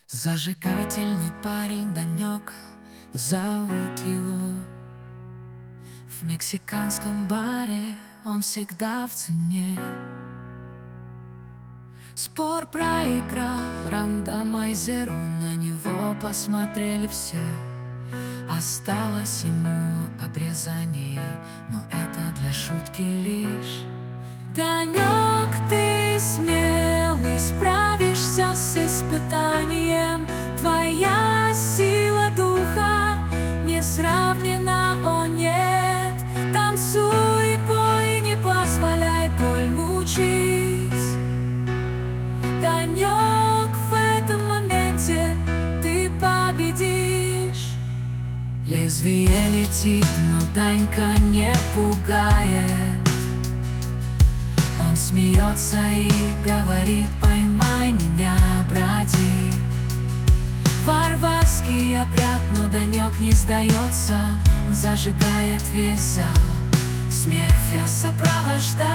Зажигательный парень Данек, зовут его. В мексиканском баре он всегда в цене. Спор проиграл рандомайзеру, на него посмотрели все. Осталось ему обрезание, но это для шутки лишь. Данек, ты смелый, справишься с испытанием. Твоя сила духа не сравнена, о нет. Танцуй, пой, не позволяй боль мучить. Данек, в этом моменте ты победишь. Лезвие летит, но Данька не пугает. Он смеется и говорит: поймай меня, братик. Варварский обряд, но Данек не сдается. Он зажигает весь зал, смех я сопровождаю.